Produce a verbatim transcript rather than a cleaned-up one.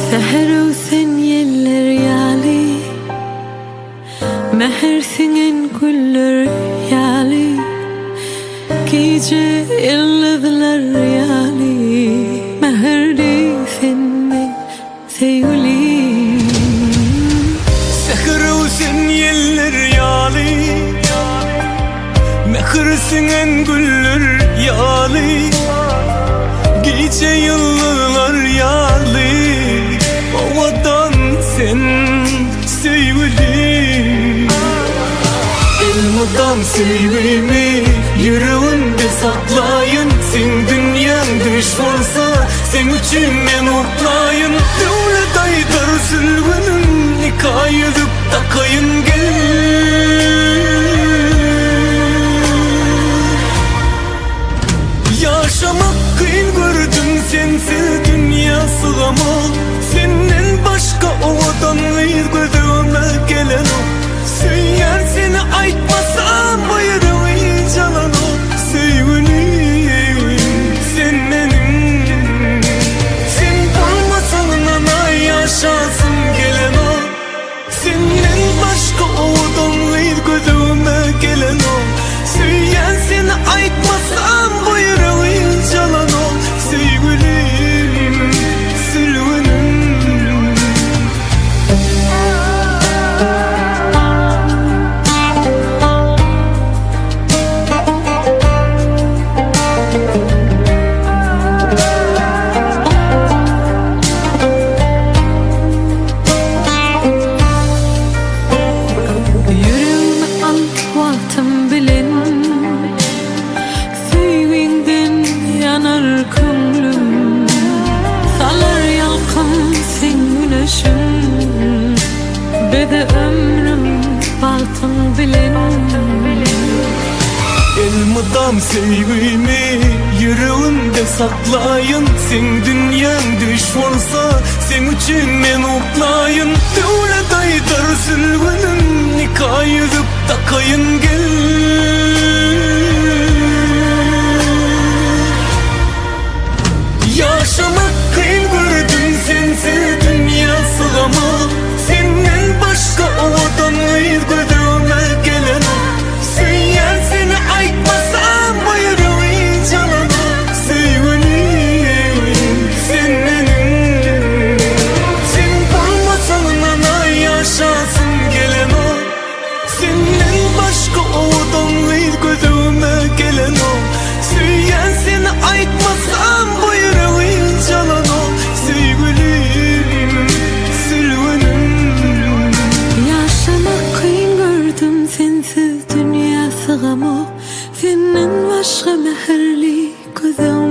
Seher o sen yeller yali, meher singen kuller yali, gece yıldızlar yali, meher de senin sevgilim. Seher o sen yeller yali, meher singen kuller yali, gece yıldızlar yali. Ovadan sen sevgilim, elmadan sevgimi yüreğimde saklayın. Sen dünyan düş olsa sen için men otlayın. Devlet aytar sülgünün nikah edip takayın gel. Yaşamak kıyın gördüm sensiz dünya sığamam. Senden başka ovadan gıyır gözüme gelen o. Söyler seni aytmasam bayırımı calan o. Sevgilim sen benim, sen bulmasan ana yaşasın gelen o. Senden başka ovadan gıyır gözüme gelen o. Söyler seni aytmasam bayırımı calan o. Sevgilim sülgünüm. Bede ömrüm baltın bilen. Elmadan sevgimi yüreğimde saklayın. Sen dünyan düş olsa sen için men otlayın. Devlet aytar sülgünün nikah edip takayın gel. Yaşamak kıyın gördüm sensiz dünya sığamam. Senden başka ovadan gıyır gözüme gelen o. Söyler seni aytmasam bayırımı calan o. Sevgilim sen benim, sen bulmasan ana yaşasın gelen o. Senden başka ovadan gıyır gözüme gelen o. Söyler seni aytmasam bayırımı calan o. Sevgilim sülgünüm. Yaşamak kıyın gördüm sensiz dünya sığamam. Senden başka meherli gözüm